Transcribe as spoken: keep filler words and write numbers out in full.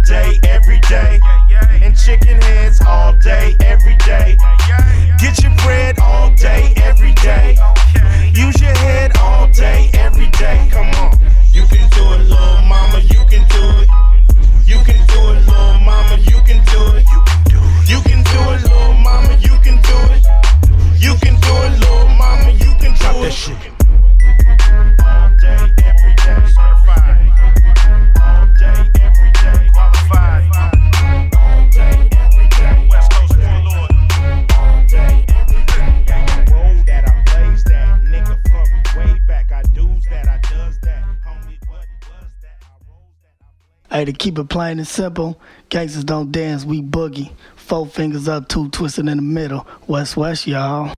day, every day. And chicken heads all day, every day. Get your bread all day, every day. Use your head all day, every day. Come on. You can do it, little mama, you can do it. You can do it, little mama, you can do it. You can do it, little mama, you can do it. You can do it, little mama, you can do it. Drop that shit. All day, every day. Certified. All day, every day. Qualified. All day, every day. West Coast warlord. All day, every day. Got the road that I blaze that. Nigga from way back. I do's that, I does that. Homie, what was that? I rolls that, I Hey, to keep it plain and simple, gangsters don't dance, we boogie. Four fingers up, two twisted in the middle. West, west, y'all.